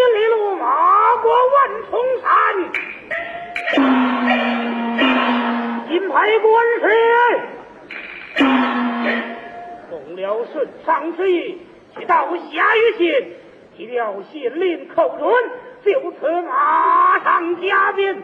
里路马过万重山，金牌官是动了顺上之意，去到下狱县，替了县令寇准，就此马上加鞭。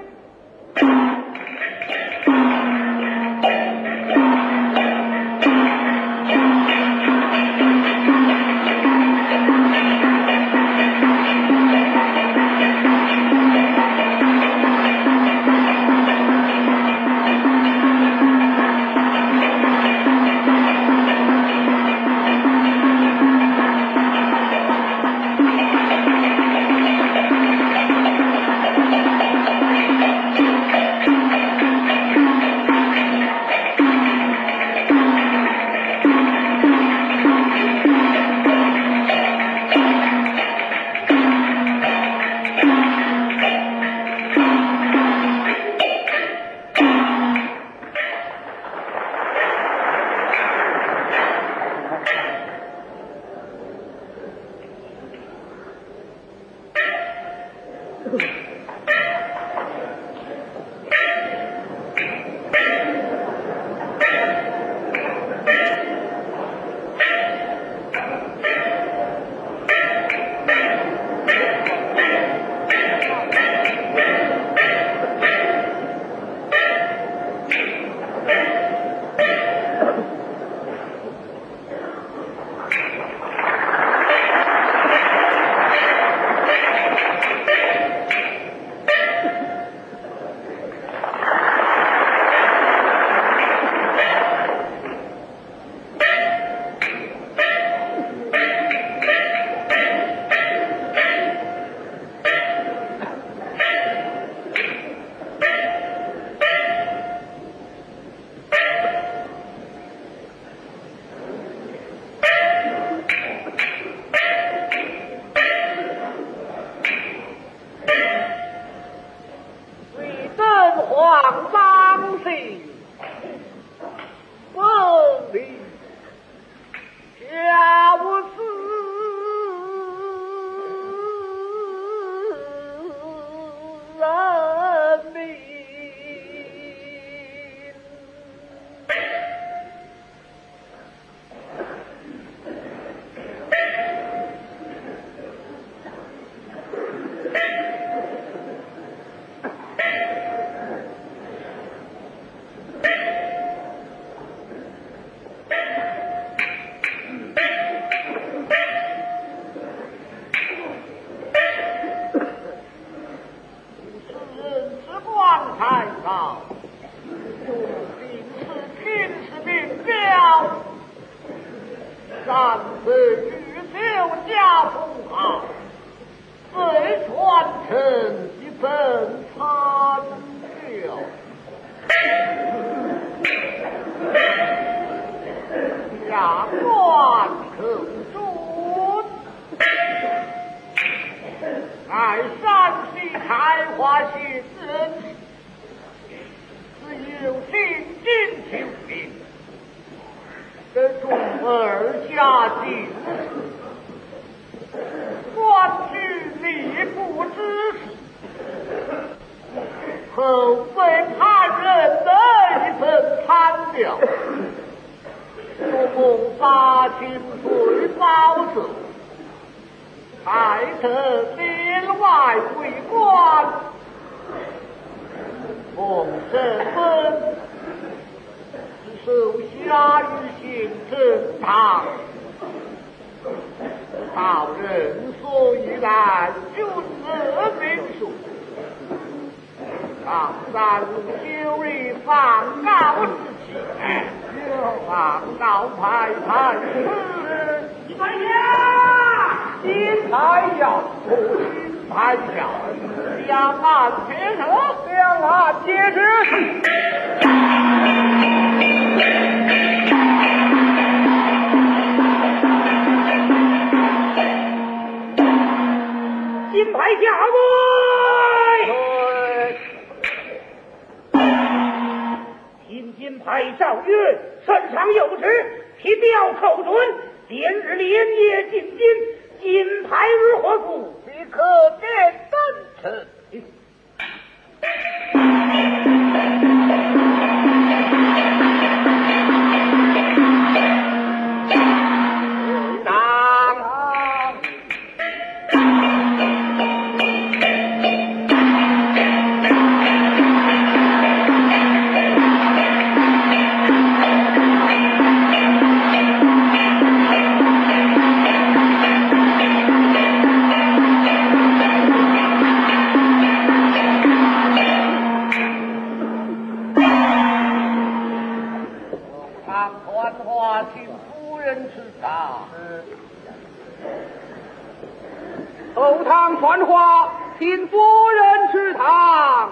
金牌下跪，听金牌诏曰：圣上有旨，提调寇准，连日连夜进京，金牌如何故？ 即刻寿堂传话，请夫人吃堂。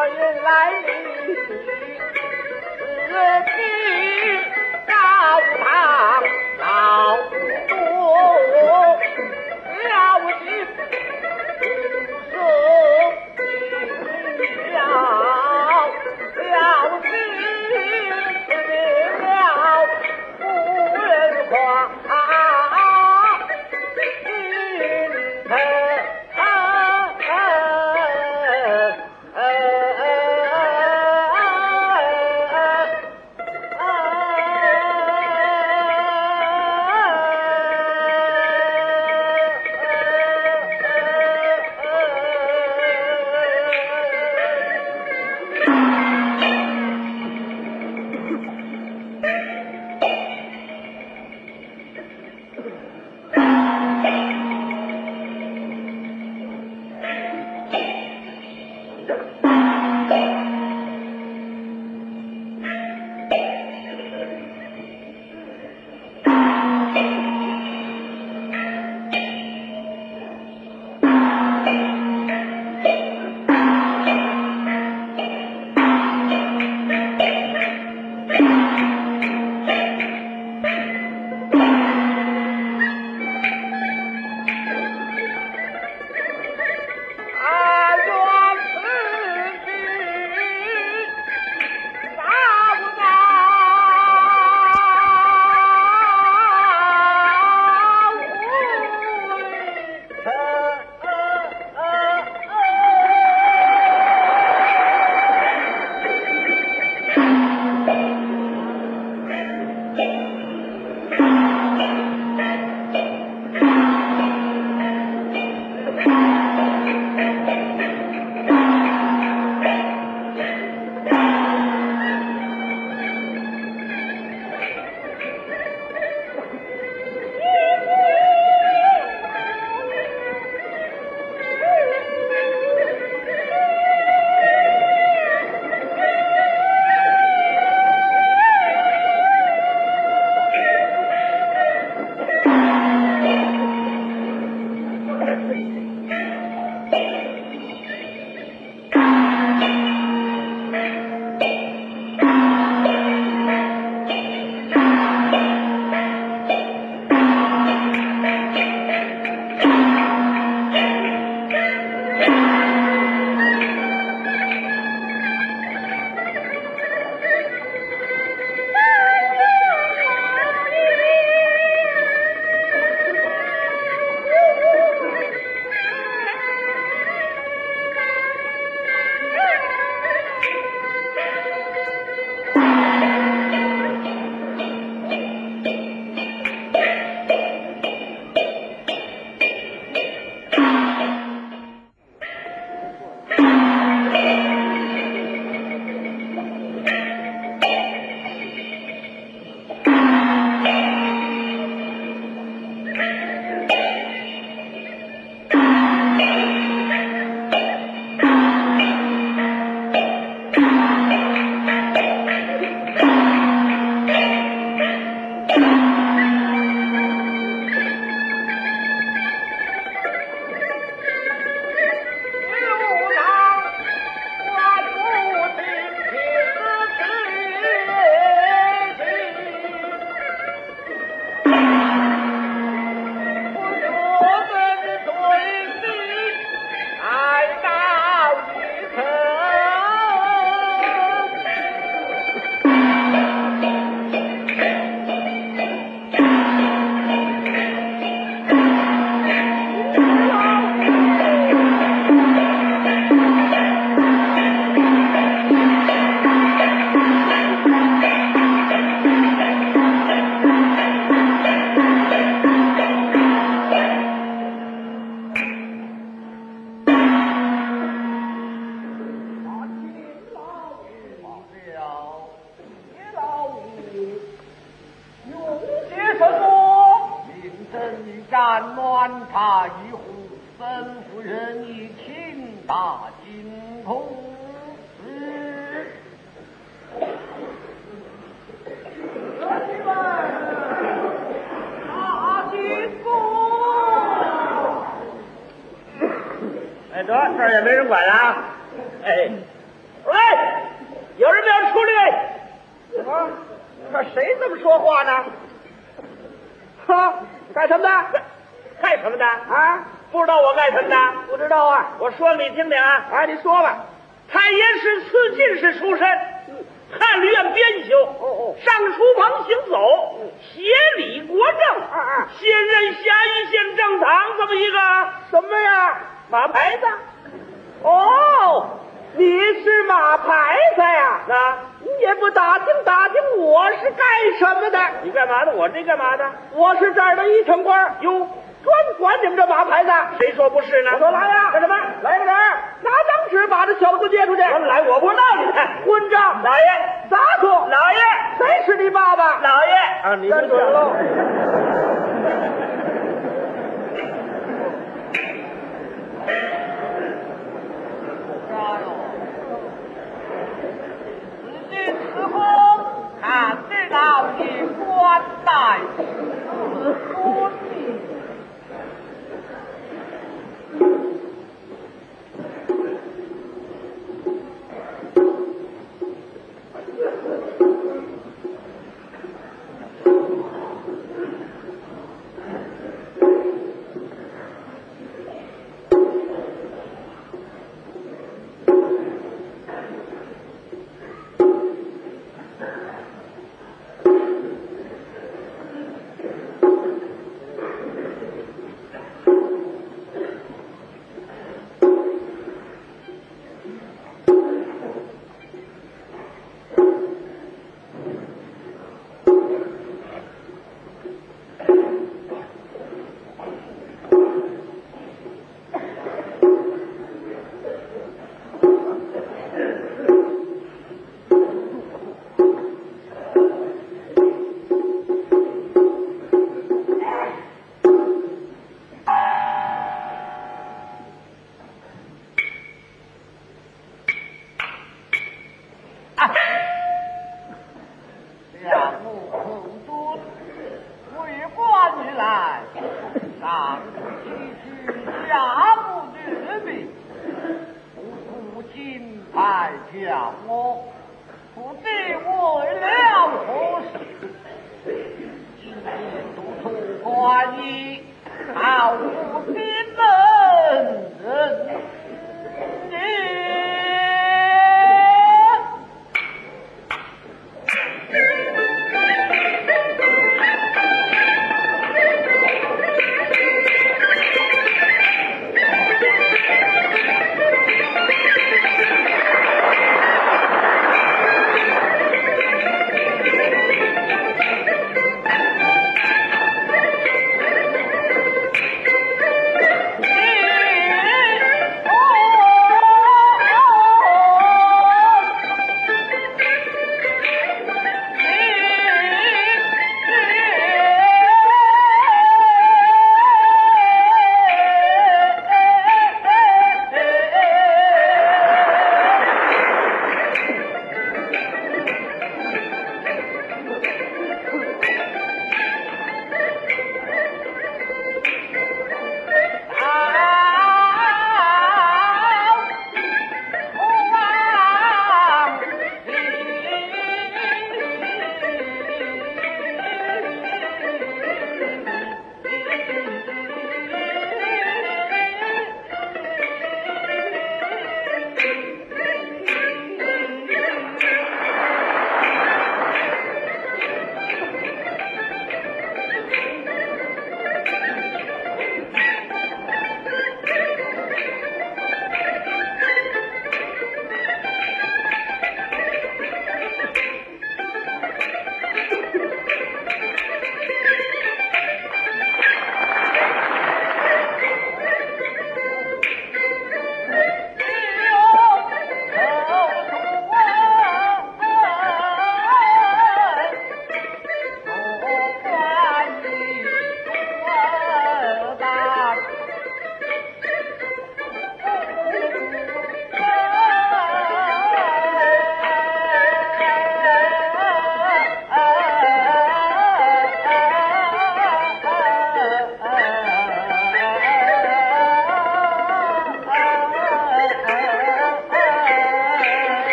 人来临，此地高堂老多，了心说明了，了心吃了夫人花。战乱他一呼，孙夫人一听大惊恐。 哎，得这儿也没人管了。哎， 来，有人没有出来？ 啊，这谁这么说话呢？哈，干什么的？ 干什么的？ 啊， 不知道我干什么的？ 不知道啊。 我说你听听啊。 哎，你说吧。 太爷是慈进士出身，翰林院编修。上书房行走，协理国政。现任嘉义县正堂这么一个什么呀？ 马牌子。 哦，你是马牌子呀？ 啊， 你也不打听打听我是干什么的？ 你干嘛的？我这干嘛的？ 我是这儿的一城官。 哟， 专管你们这马牌子。 谁说不是呢？ 我说来呀， 干什么？ 来个人，拿张纸把这小子给我接出去。 来，我不知道你看。 混账！ 老爷， 撒出！ 老爷， 谁是你爸爸？ 老爷啊，你认准喽。 此后看得到你官带孙女。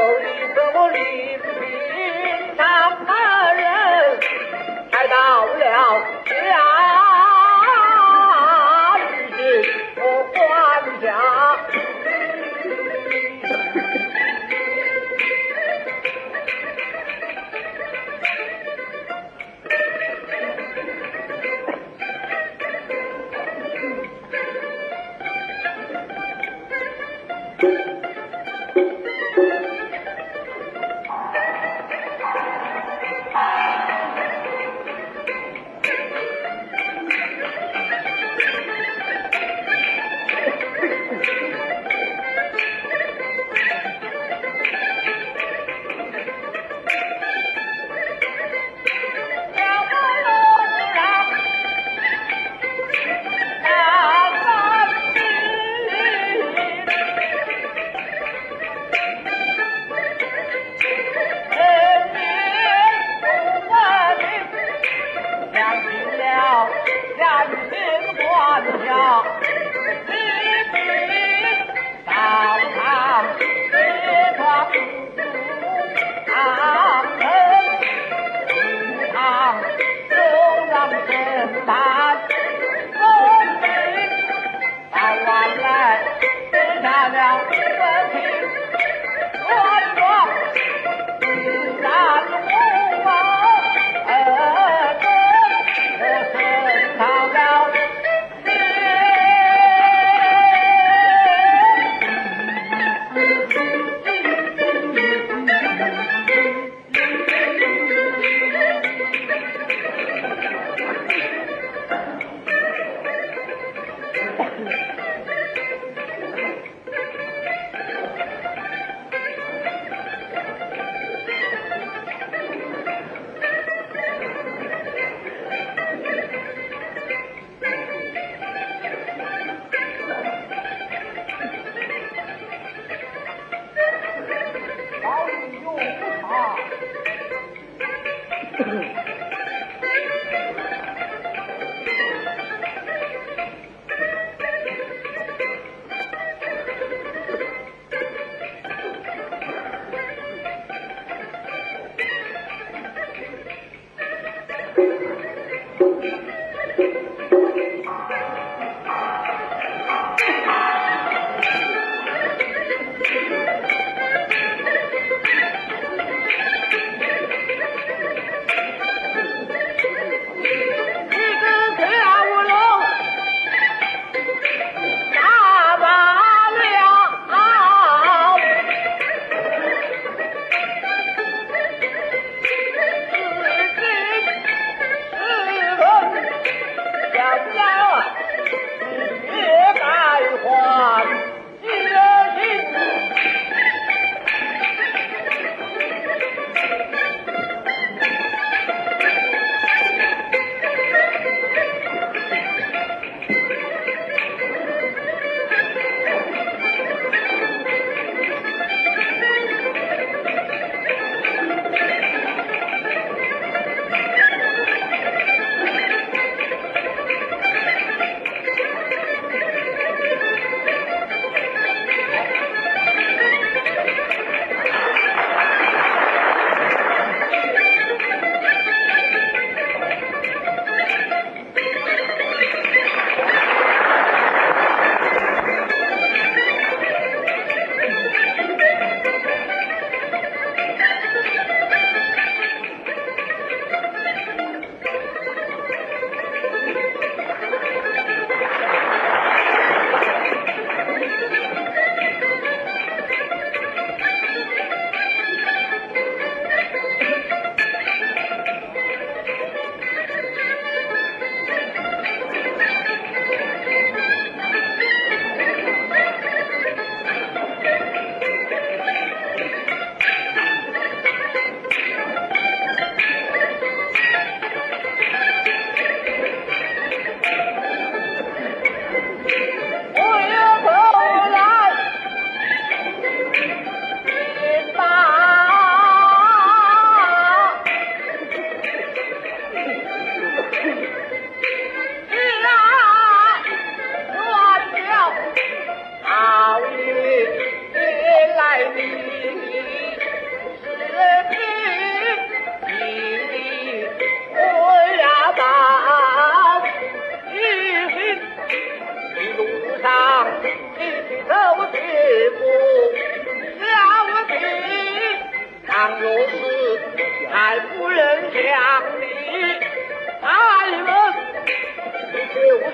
一个我临平上的人，才到了家里我还家。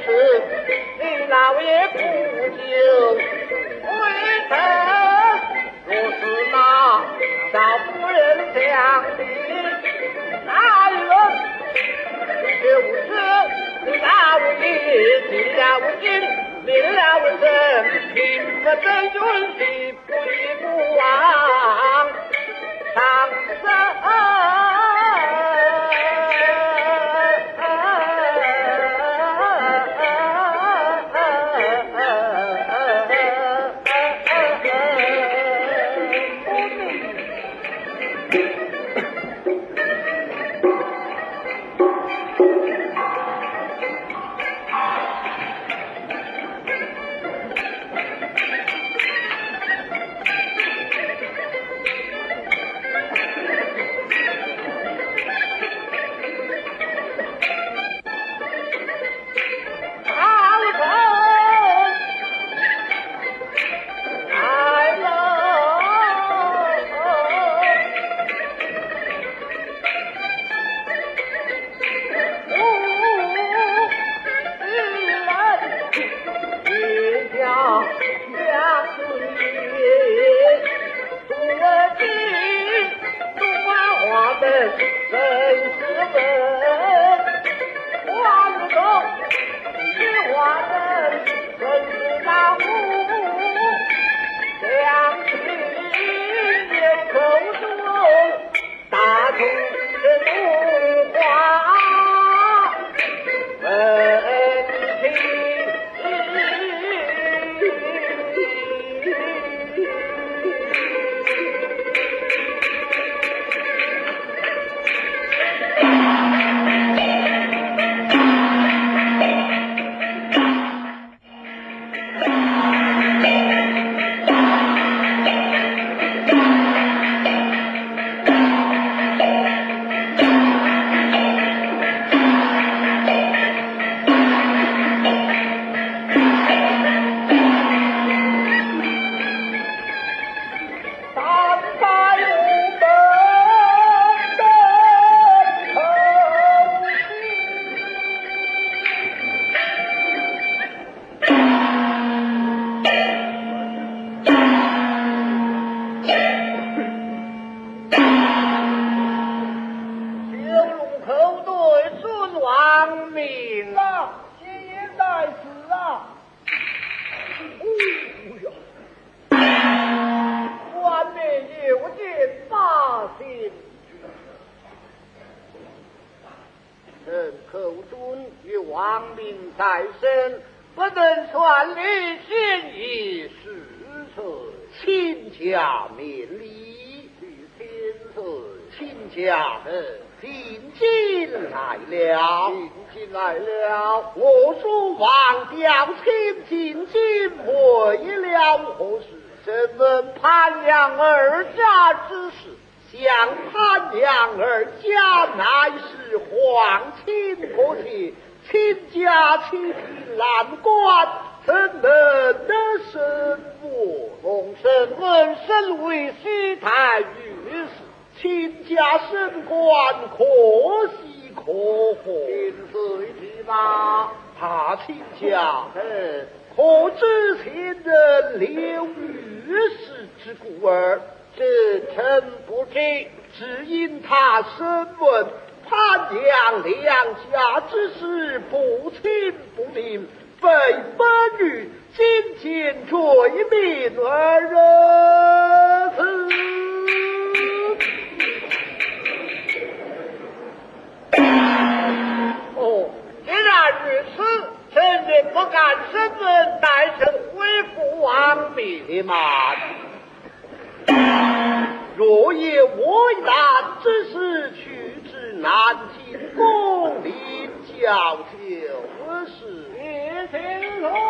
是你老爷不久回城，若是那少夫人想的男人，就是你老爷进了京，领了身，凭着真运气不依不忘上身。 若也为难，只是去至南京宫里交酒事。 谢天来。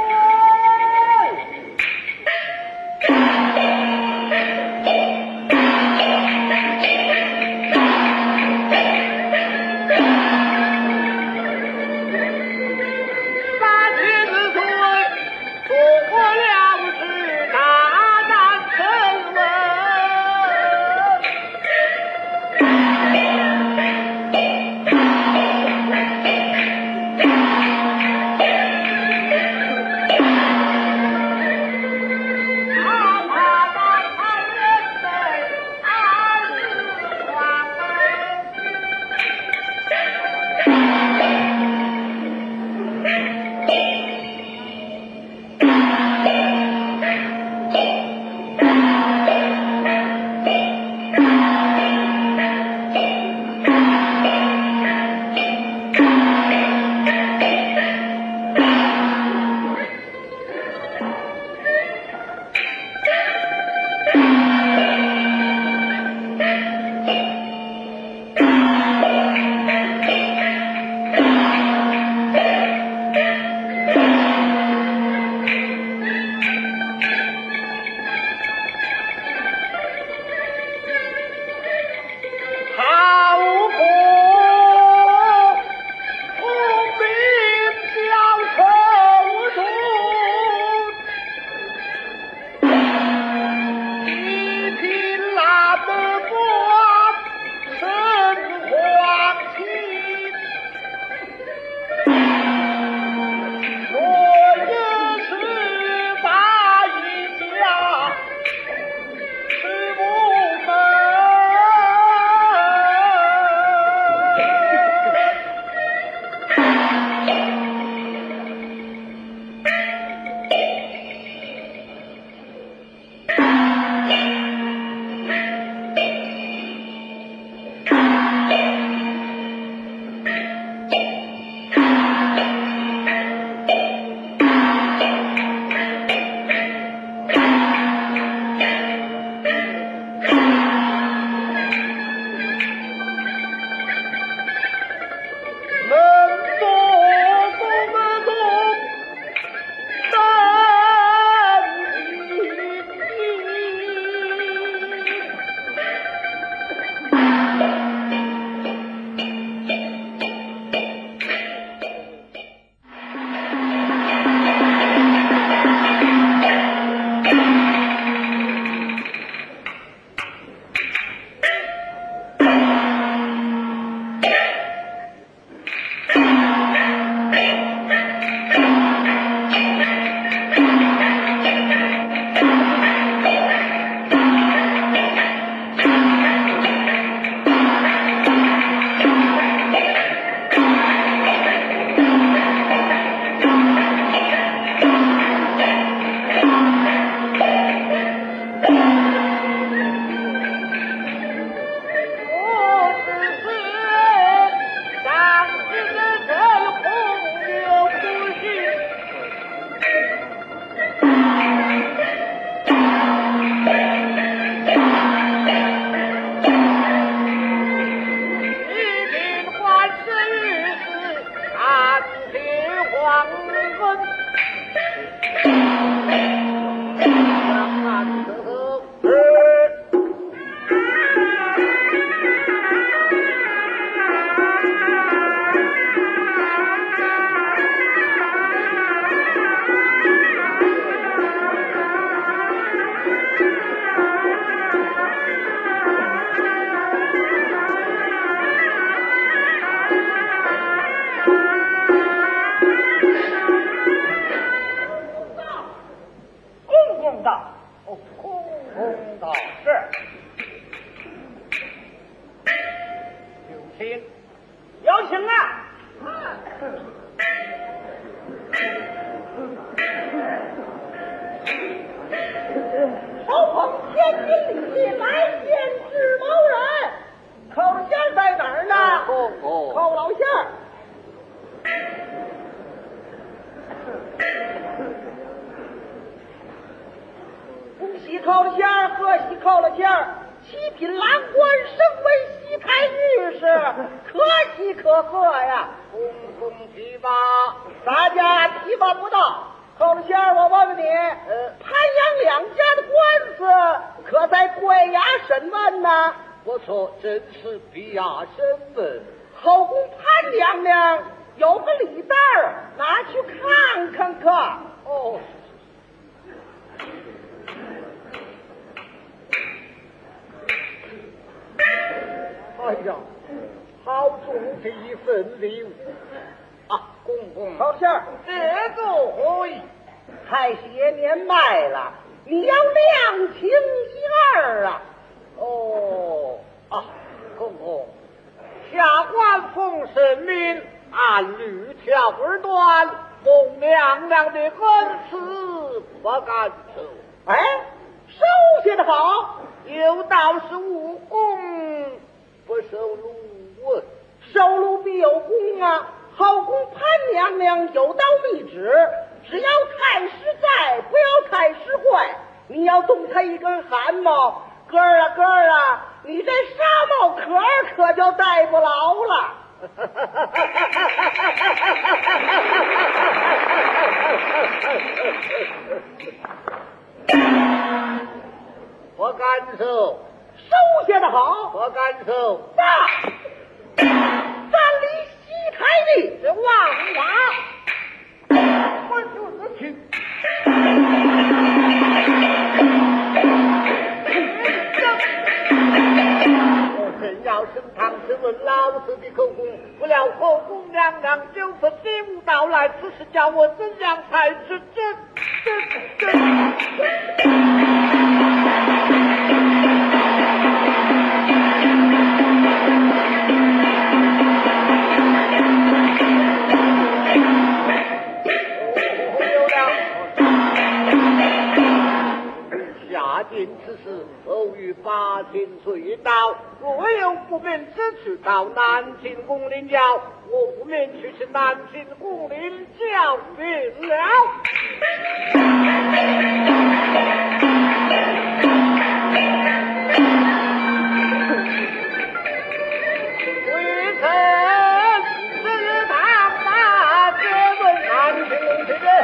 才些年迈了，你要量情一二啊！公公，下官奉圣命，按律条而断，奉娘娘的恩赐，不敢收。哎，收下的好，有道是无功不受禄问，收禄必有功啊！后宫潘娘娘有道密旨，只要太师在，不要太师坏。你要动他一根汗毛，哥儿啊，你这纱帽壳可就戴不牢了。我敢收，收下的好，我敢收。爸，站立西台的这王法，我就是去。我真要升堂质问老子的口供，不料后宫娘娘9分15到来，此事叫我怎样才是真？下定此事，后于法庭追悼。若有不明之处，到南京宫领教。我不免去南京宫领教明了。微臣是他妈这问南京宫去的。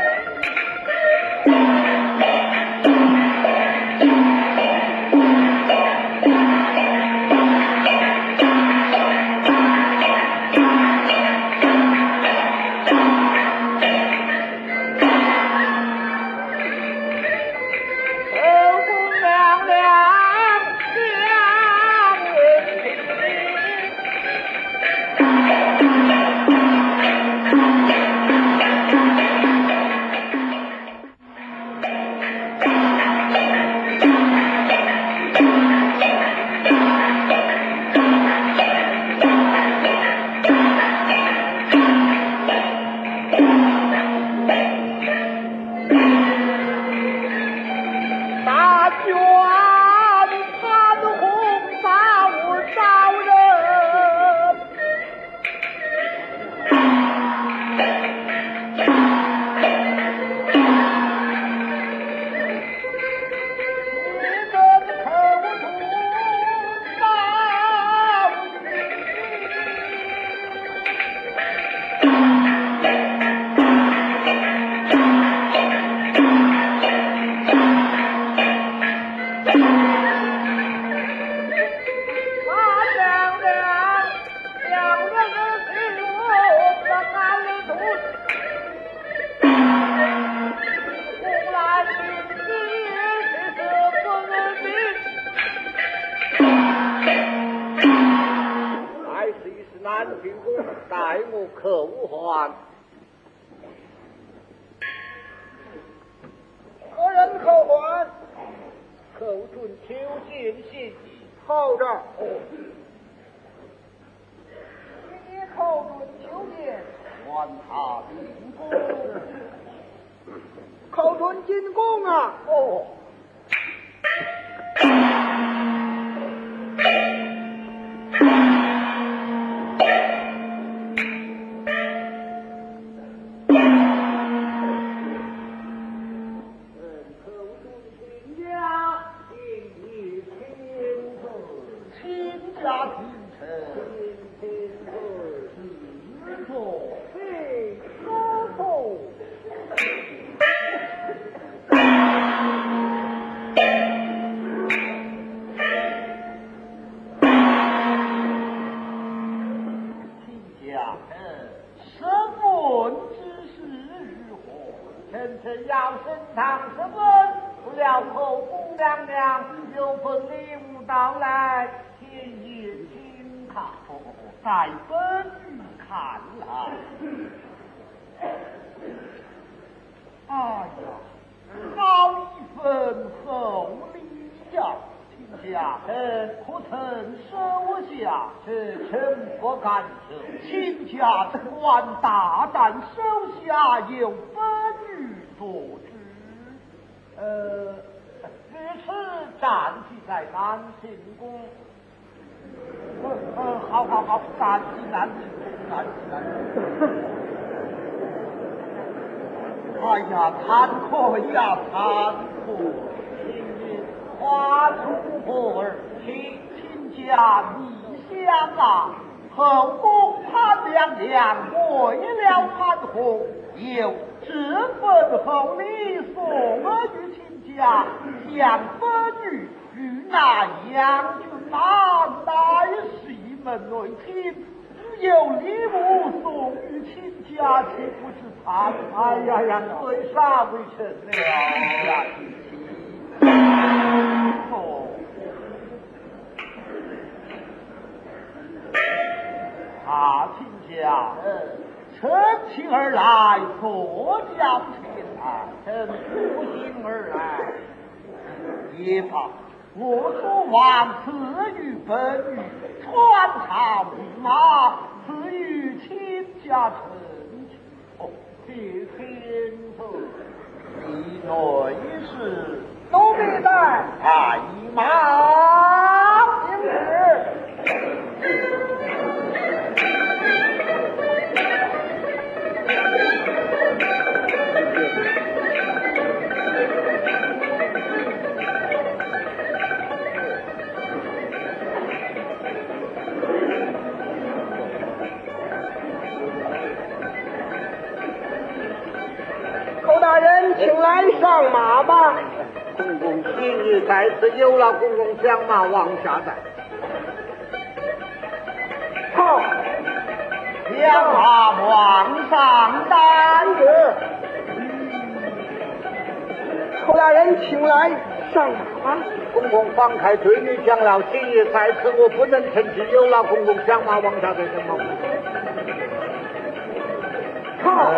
南京宫待我口还，何人口还？口准求见信息，候着。你口准求见，还他进宫。口准进宫啊！哦。臣要升堂审问，不料后宫娘娘有份礼物到来，天也轻考，在本狱看来，哎呀！ 大臣可曾手下这臣不敢受，请假这官大战手下有本于所知。于此战绩在南庆宫。好，战绩南庆宫。哎呀，惭愧呀，惭愧！花出火儿，亲家你想啊，后宫潘娘娘为了潘红，又这份厚礼送儿于亲家，将本女与那杨君马乃是门内亲。有礼物送与亲家，岂不是惭？哎呀，罪杀为臣了呀！亲家，乘亲而来，坐轿前来，乘步行而来，也罢。我所望赐予本女穿插御马，赐予亲家臣妾。天子，你内侍都必带太马行事。 大人，请来上马吧。公公今日在此，有劳公公将马往下带。好， 将马往上带着。 寇大人，请来上马吧。公公放开追女将了，今日在此，我不能趁机有劳公公将马往下带什么。好。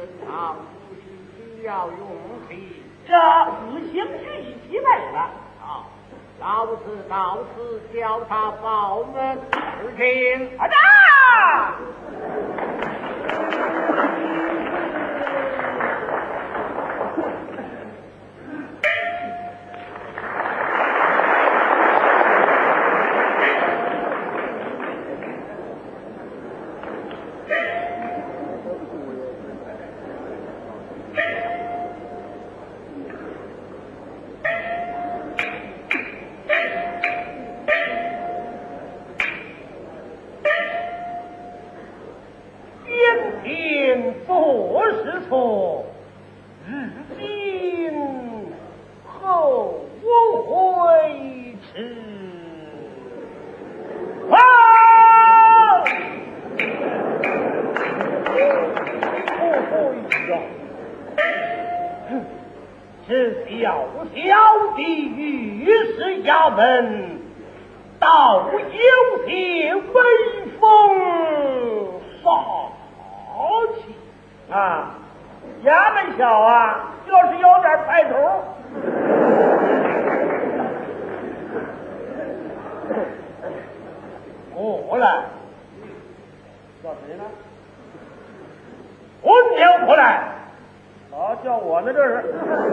本堂不是需要用气， 这自行去一起来了。 好，老子到此叫他报门而进。 啊哒！做事错，日今后悔迟。是小小的御史衙门，倒有些威风煞气啊！衙门小啊，就是有点派头。我来，叫谁呢？混牛过来。好，叫我呢，这是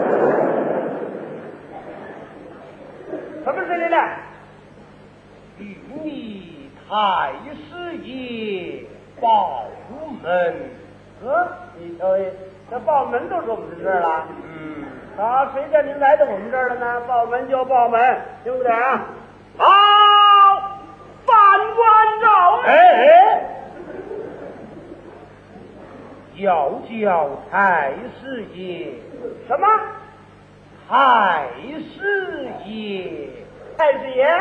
什么事情呢？与你太师爷报门。你瞧，这报门都是我们的事儿了。好，谁叫您来到我们这儿了呢？报门就报门，听不点啊？好，犯官赵。哎。要叫太师爷什么？太师爷，太师爷。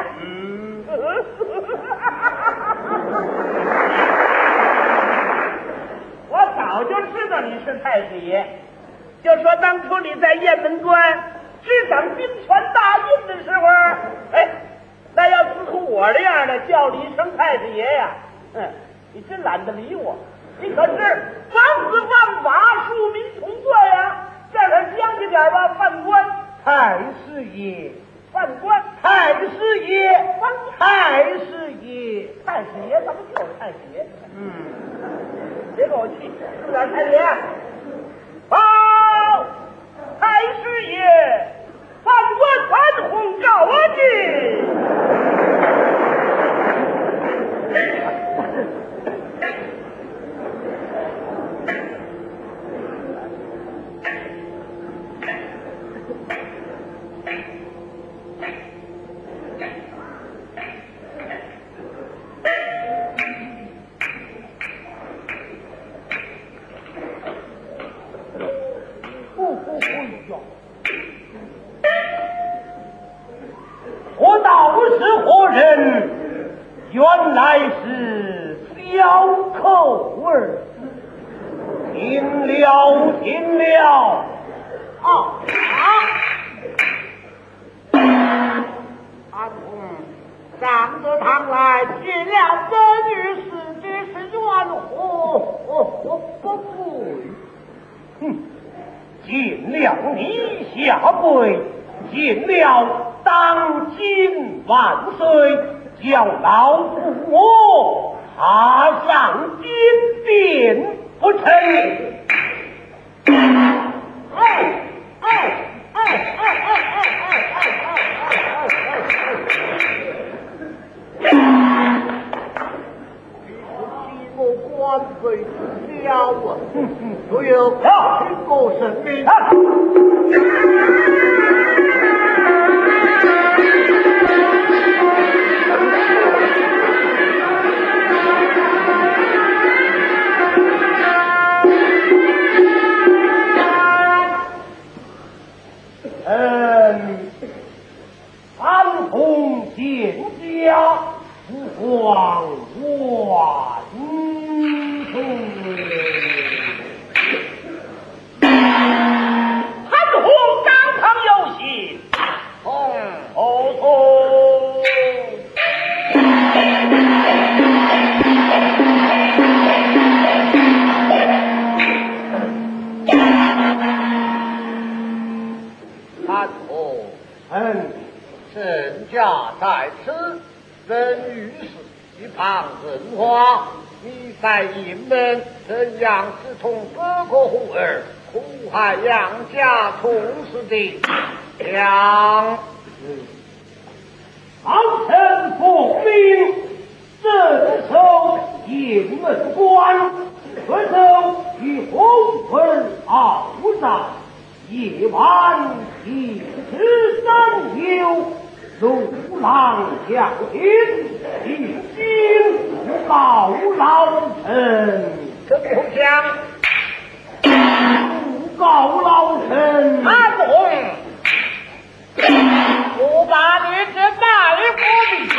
我早就知道你是太师爷，就说当初你在雁门关执掌兵权大印的时候，哎，那要似乎我这样的叫你一声太师爷呀，你真懒得理我。你可是王子犯法，庶民同罪呀！这可将就点吧，犯官太师爷，犯官太师爷，太师爷，太师爷，咱们就是太师爷。别给我气，是不是太师爷？报，太师爷，犯官潘洪告我去。我道是何人？原来是小寇儿。听了，听了。 阿公上得堂来，见了这女士，这是冤何不跪？ 见了你下跪，见了当今万岁，叫老夫我踏上金殿不成？ 我官费之交啊，都有经过审命。 安红见家父皇万岁。潘洪当堂有圣驾在此，人遇事一旁问话，你在营门怎样是同各个虎儿苦害杨家从事的将？ 老臣奉命，镇守营门关，恪守与红魂鏖战，夜晚一时三游，路浪相听，一心不告老臣。 怎么讲？ 不告老臣。 安红，我把你这卖国的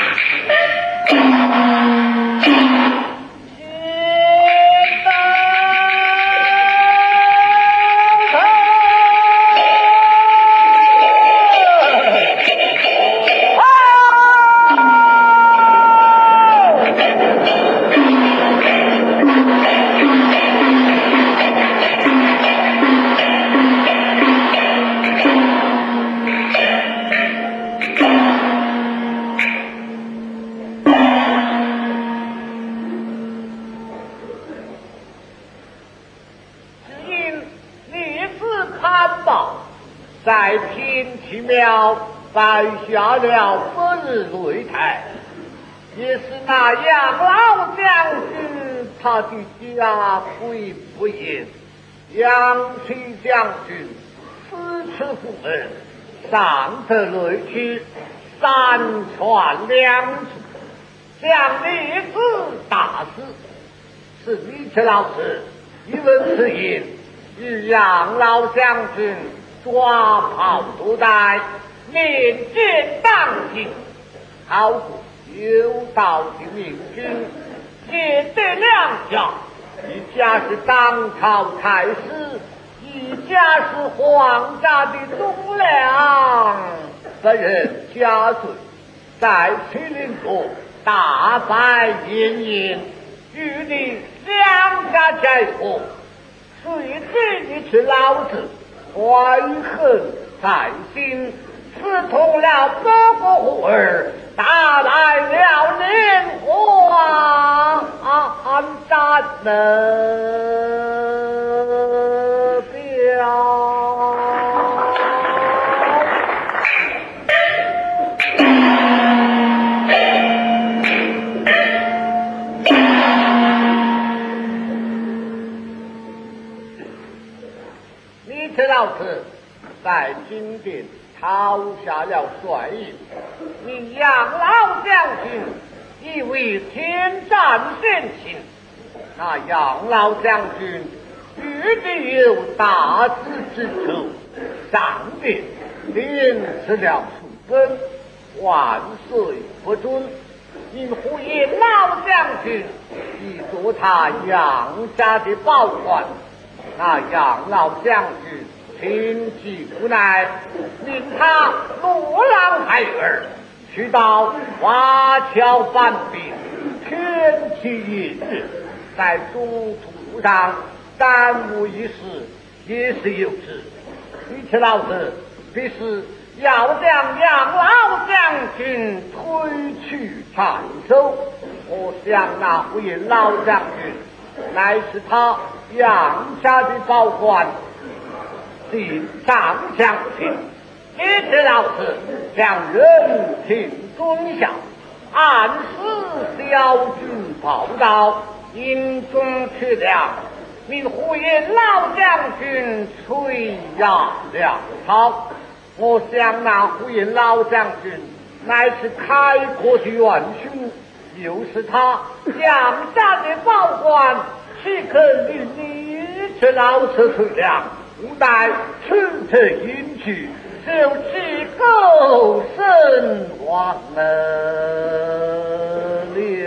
在平其庙摆下了本日擂台，也是那杨老将军他的家规不严，杨崔将军私持虎儿，上得擂去，三传两主，将立此大事，是李琦老师一问此言，与杨老将军抓炮夺带，面见当庭，好过有道的明君，结对两家，一家是当朝太师，一家是皇家的忠良。本人家罪，在麒麟国大败燕燕，与你两家结合，谁知你是老子怀恨在心，刺痛了各个虎儿，打来了连环战表。李琦老师在金殿抄下了帅印，你杨老将军以为天战先行，那杨老将军必定有大志之仇，上边连吃了数根，万岁不准。因呼应老将军以做他杨家的保管，那杨老将军情急无奈，命他落浪孩儿，去到华侨搬兵，天气炎热，在中途上耽误一时，也是有之。李琦老师必是要将杨老将军推去斩首。我想那位老将军乃是他杨家的保官，请上将军，李琦老师将人情尊下，按时小军报到，营中去了，命呼应老将军催压粮草。我想那呼应老将军乃是开国的元勋，又是他杨家的保官，岂肯与李琦老师退粮？无待臣臣引去，就其狗身亡了。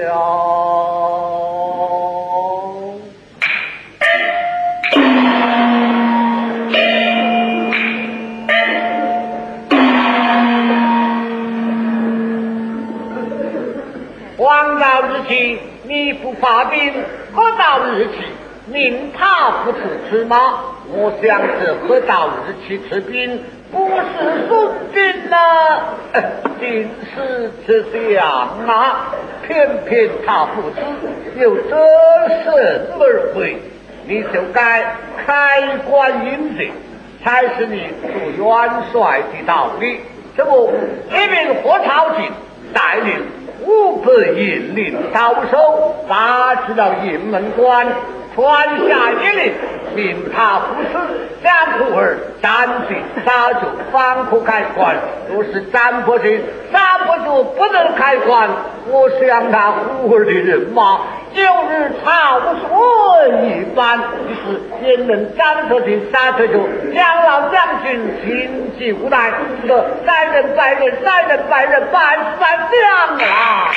黄道日期，你不发兵；何道日期，命他不出此马。我想这何道日期吃兵， 不是宋兵呐，定是这样啊！偏偏他不知有这神而回，你就该开棺引贼，才是你做元帅的道理。这不，一名霍朝廷带领500银领到手，发至了营门关，传下一令，命他不死，将徒儿斩尽杀绝，方可开棺。若是斩不尽，杀不住，不能开棺，我想那徒儿的人马就如潮水一般。于是也能斩得尽，杀得住。杨老将军心急无奈，这个3人100人，3人100人，百将啊！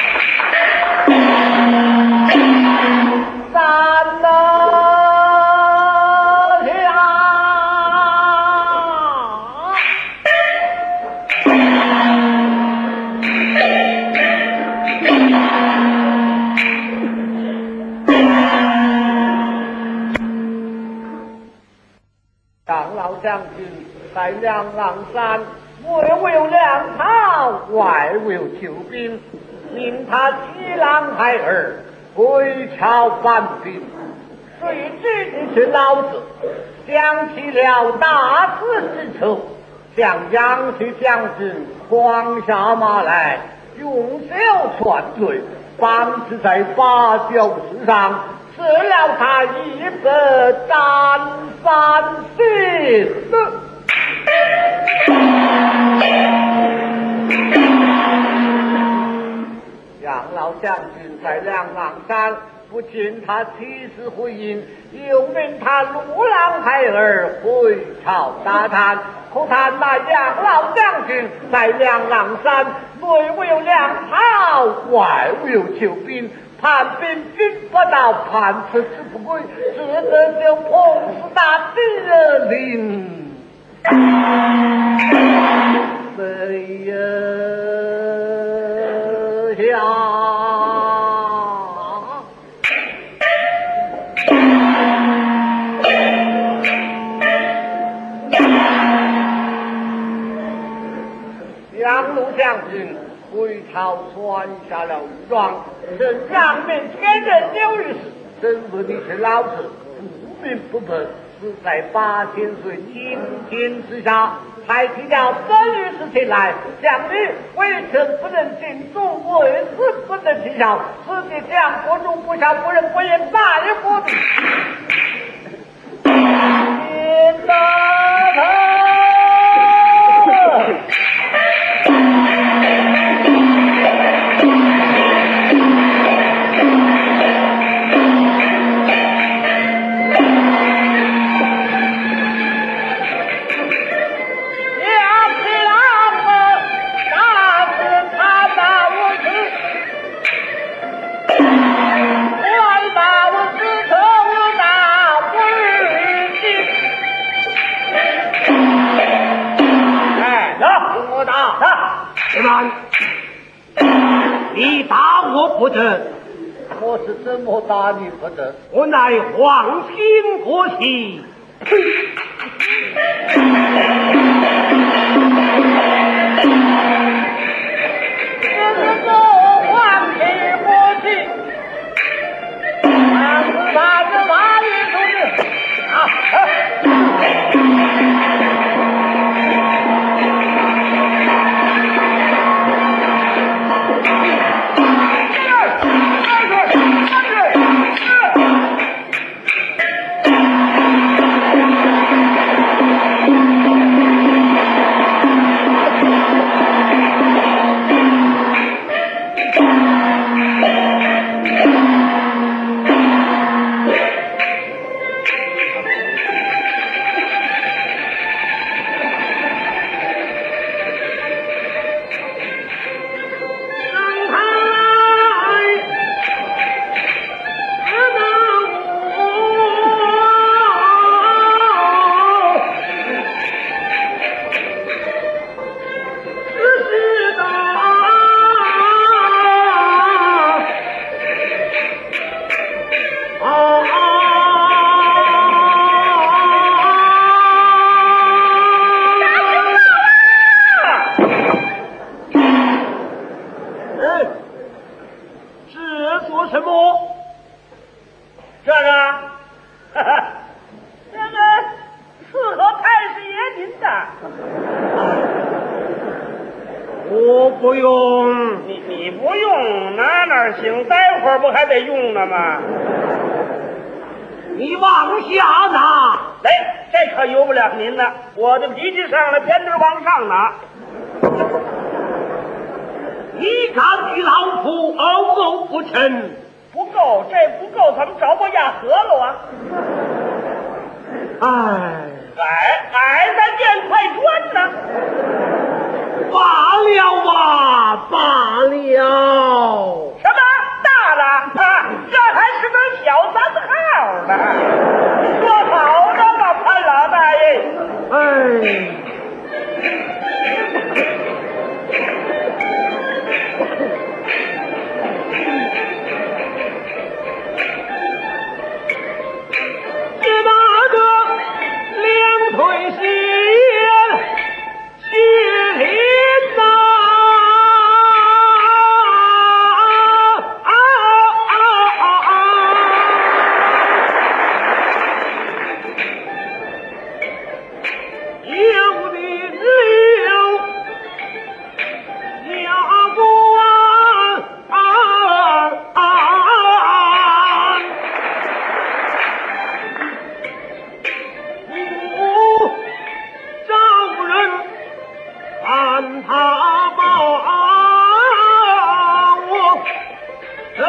三呐！杨老将军在两岸山，内无有粮草，外无有救兵，命他欺狼害儿，归朝反兵。谁知你是老子想起了大此之仇，向杨氏将军诓下马来，用手串罪，绑之在芭蕉树上，吃了他100担饭心。杨老将军在两岸山，不见他起死回应，又命他路郎孩儿回朝打探。可叹那杨老将军在两岸山，内无有粮草，外无有救兵，叛兵兵不到，叛辞之不归，只得就碰死那敌人领。谁呀？杨鲁将军回朝传下了御状，正让命天人有一事，真不你是老子不明不白，死在8000岁阴天之下，才提了本御史前来，将你为臣不能尽忠，为死不能尽孝，此地将国中不孝，不仁不义，哪有不的？天大你打我不得， 我是怎么打你不得？ 我乃皇亲国戚。 这是做皇亲国戚，他是哪里出的？ 我不用。 你不用哪行？待会儿不还得用呢吗？ 你往下拿。 来，这可由不了您了。我的脾气上来，偏得往上拿。 你敢与老夫偶谋不成？ 不够，这不够，怎么找不下河了啊？矮在电块砖呢。 罢了啊，罢了。 什么大了啊？这还是个小三号呢。说好的嘛，潘老大爷。 退先谢林呐！有的留下看他把我怎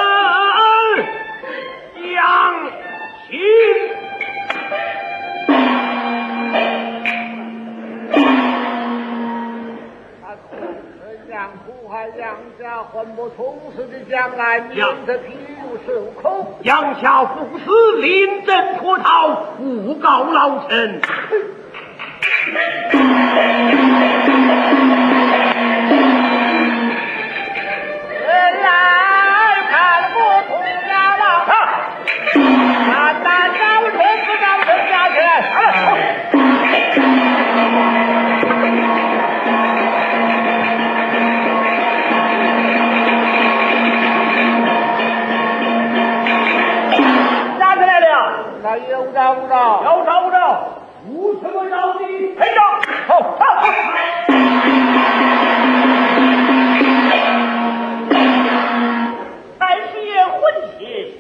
样行？ 杨苦海杨家还不从事的将来，免得披露受控。 杨下父死，临阵脱逃，诬告老臣。 有招无招？ 有招无招？ 无什么招的？ 陪着。好，但是也混血。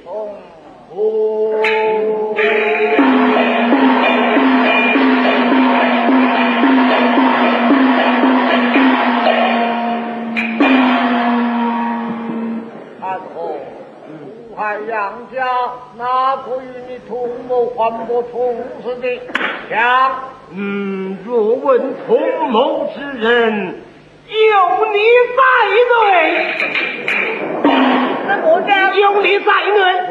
海杨家哪个与你同谋还不从事的？ 若问同谋之人，有你在内。 那我家有你在内。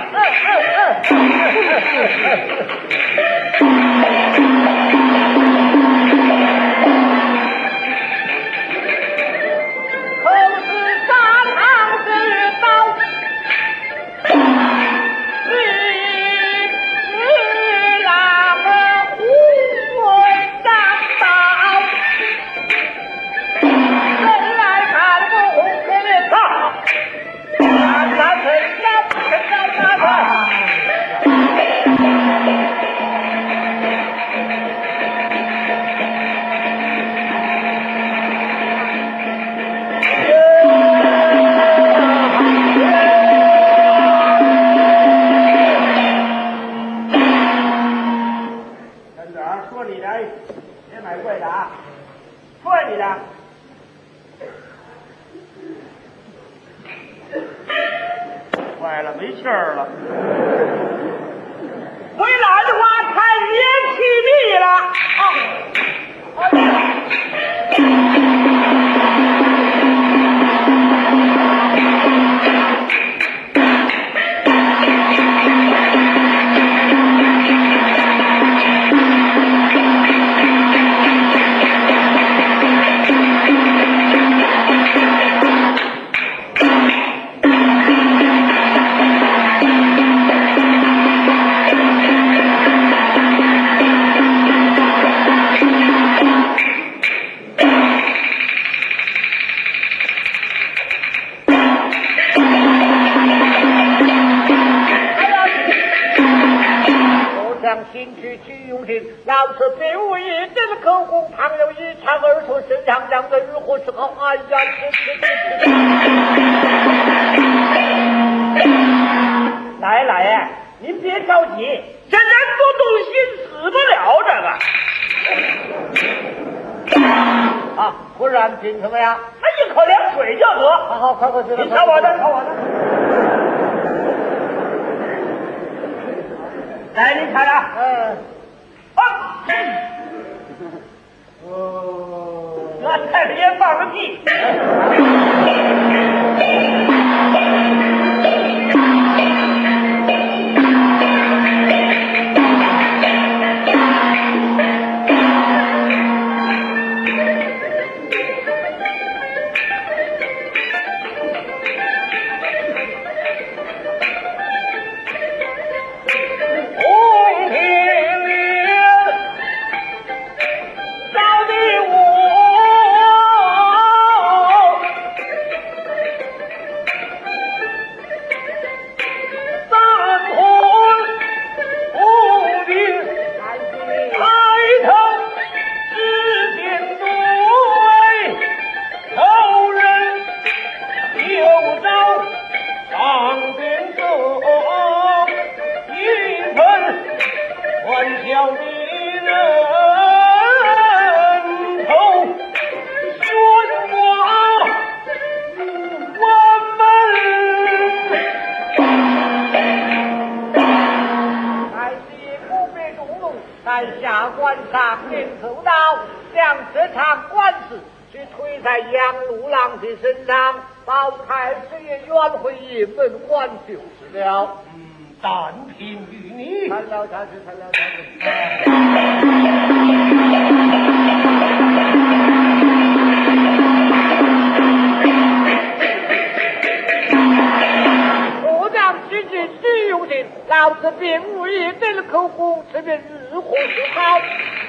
坏了，没气儿了。回来的话，太爷气密了。 老子并无一点口供，倘有一唱而出，身上两人如何是好？哎呀， 来，您别着急，这人不动心死不了这个。 啊，不然凭什么呀？ 那一口凉水就得。 好，快去了。 你瞧我的，来，您看呀。这太太爷放个屁。 下官上令奏道，将这场官司是推在杨六郎的身上，保太师爷愿会一门还就是了。 但凭于你。 参了下去。我将之至只有的，老子并无一点口供，这便如何是好？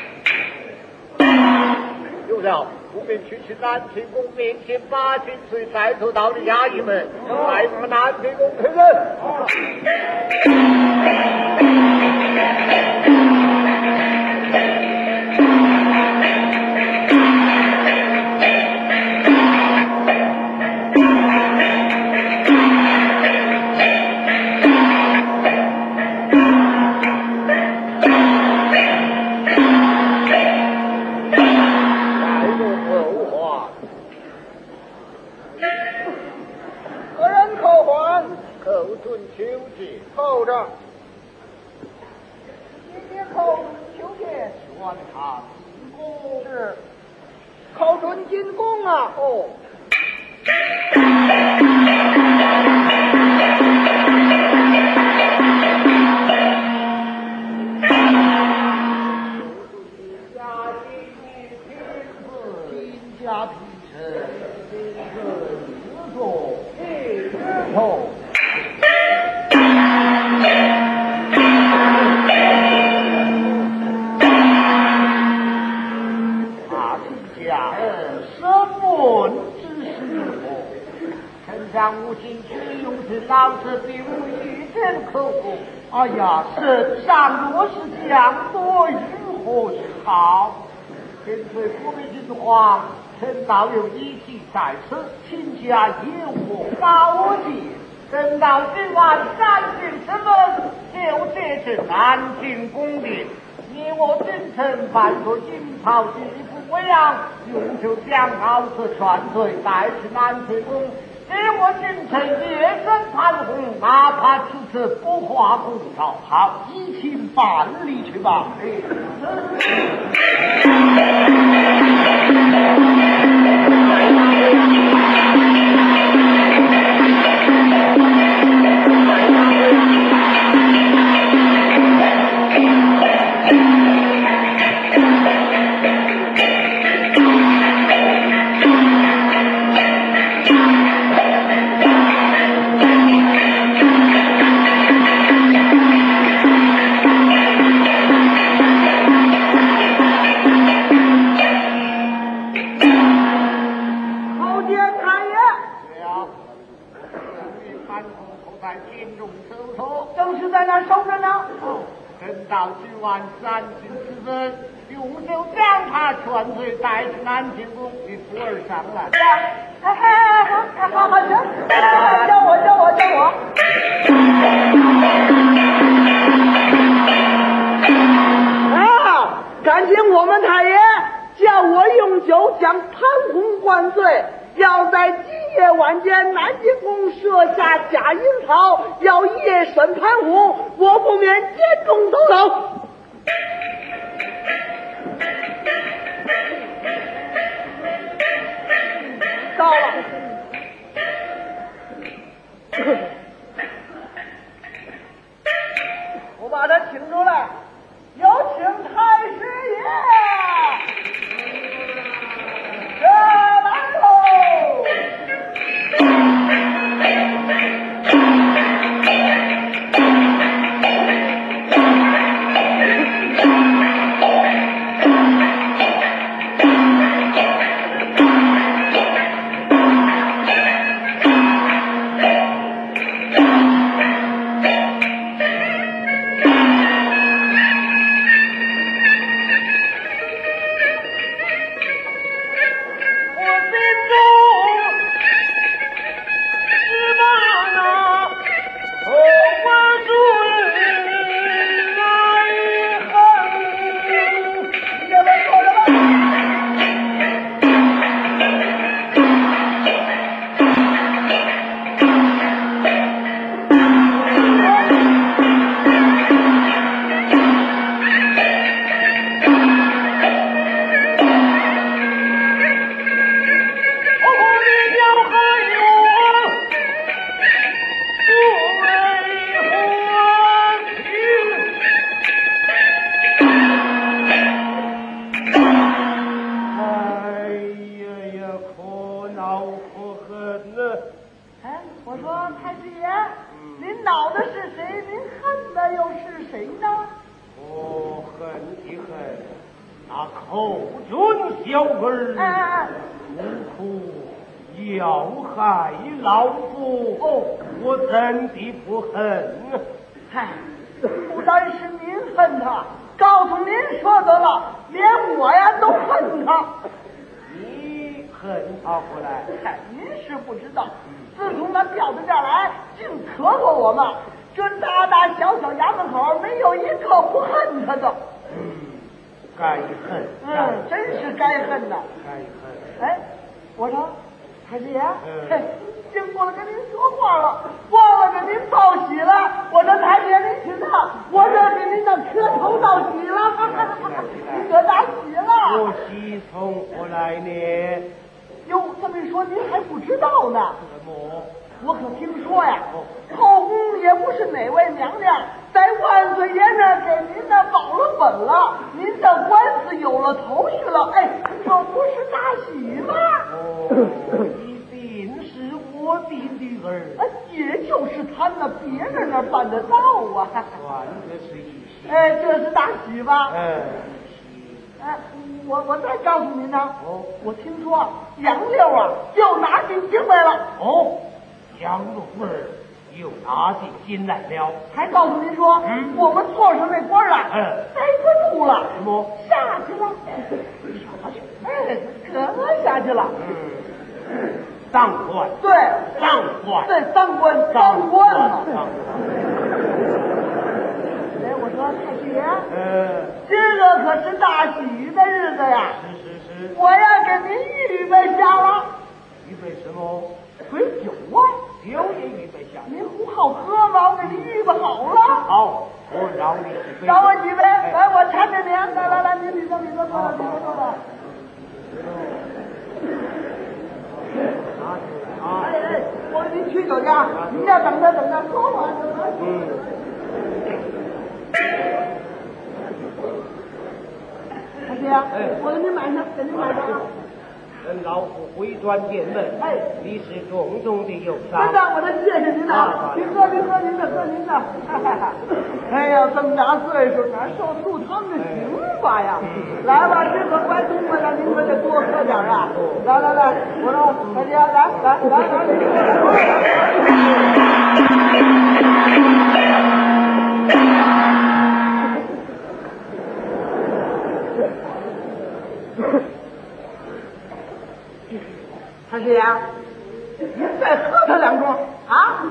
有了，不命去南清宫面前把军岁带头到了衙役们，来把南清宫推人。 扣着，今扣求见，宣他进宫。是，扣准进宫啊！哦。金家平臣，今日自作一枝头。无心去用是老子并无一点口供。哎呀，圣上若是降多如何是好？跟随国民君皇，臣道有一计在此，请假引我高进。等到今晚三进之门，就这是南京宫殿。你我君臣扮作金袍衣服为样，用就将老子劝退，带去南京宫。给我君臣夜深盘红，哪怕此次不化公道，好，一起办理去吧。 到今晚3更时分，用手将他劝退，带去南天宫的徒儿上来。好，行，教我。感情我们太爷叫我用酒将潘洪灌醉，要在今夜晚间南京宫设下假阴曹，要夜审潘洪，我不免监中走走。到了，我把他请出来，有请太师爷。来喽！不单是您恨他，告诉您说得了，连我呀都恨他。 你恨他回来？ 您是不知道，自从他调到这儿来，净咳嗽我们，这大大小小衙门口没有一个不恨他的。 该恨。 真是该恨呐。 该恨。 哎，我说太师爷，经过了跟您说话了，忘了给您报喜了。我说太师爷您请到，我这给您的磕头道喜了，您可大喜了。 我喜从何来呢？ 哟，这么一说您还不知道呢。 怎么？ 我可听说呀，后宫也不是哪位娘娘，在万岁爷那给您那保了本了，您这官司有了头绪了，哎，这不是大喜吗？ 一定是我的女儿， 也就是他那别人那办得到啊。 算这是一喜。 这是大喜吧？我再告诉您呢，我听说杨六啊又拿进京来了。 杨六夫人又拿进京来了， 还告诉您说，我们座上那官啊，待不住了， 什么下去了？可下去了。 当官， 对， 当官， 对，当官嘛。哎，我说太师爷，这个可是大喜的日子呀！ 是， 我要给您预备下了。 预备什么？ 水酒啊， 酒也预备下。 您不好喝吗？我给您预备好了。 好，我饶你几杯。 饶我几杯，来，我搀着您。来，您里头，坐了。我给您去酒家，您要等着，说完太师爷，我给您买上， 老夫回转殿门，你是重重的有赏。 真的，我这谢谢您呐！您喝您的。哎呀，这么大岁数，哪受醋汤的刑罚呀？来吧，这可乖东西了，您可得多喝点啊！来，我说大姐，来。 他是呀，你再喝他两盅啊！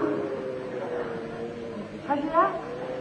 他是呀。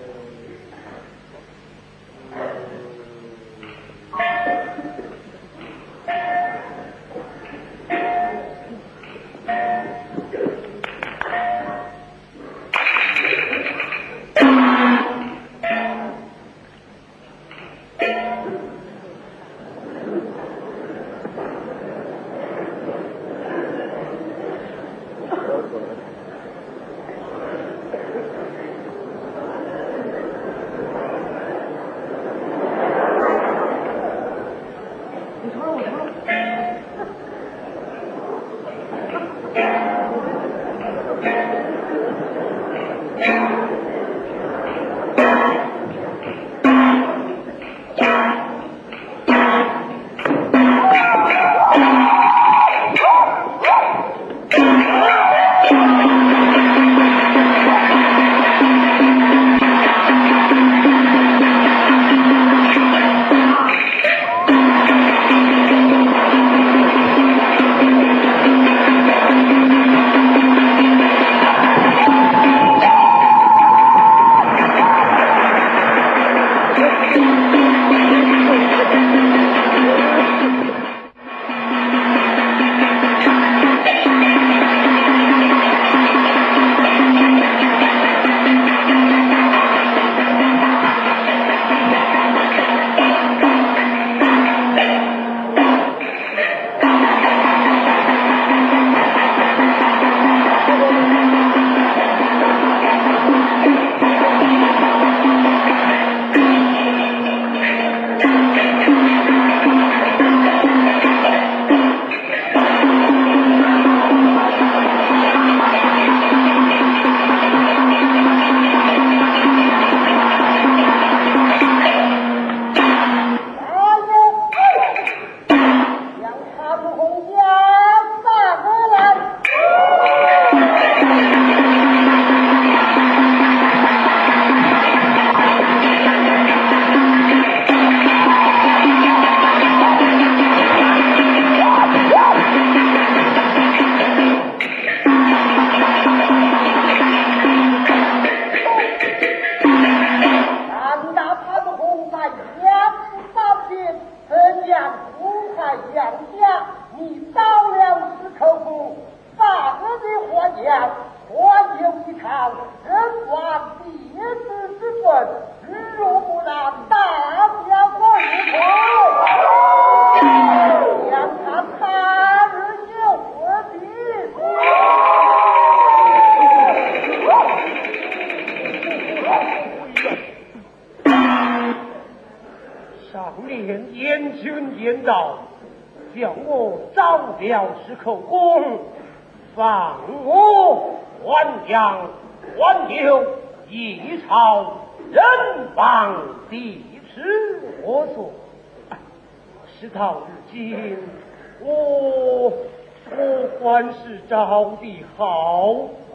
叫我早了是口功，放我还阳还有一朝人亡地耻我所。事到如今，我还是找的好，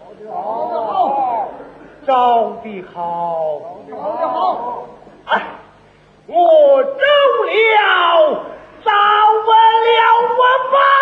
找的好，哎，我走了。找不了我吧！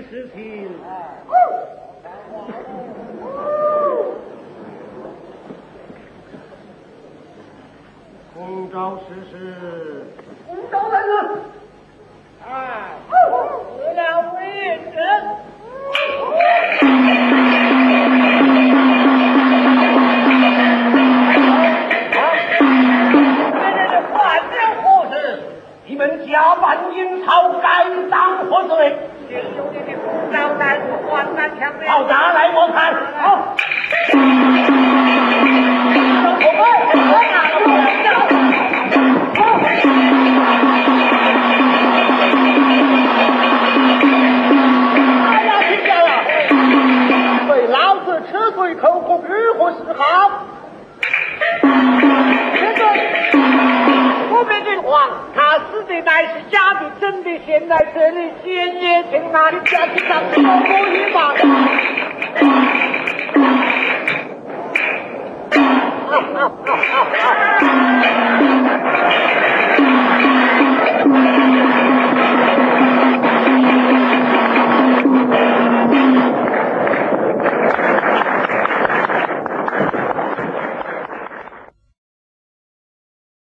事情。公昭是。 公昭来人。 哎，为了为人。 你们假扮阴曹，该当何罪？ 请兄弟的公昭乃是患难强烈。 好，拿来我看。好。哎呀，听见了？对老子吃罪口供，如何是好？ 我们的王，他死的乃是假的，真的现在这里先也请哪里家去上某某一嘛。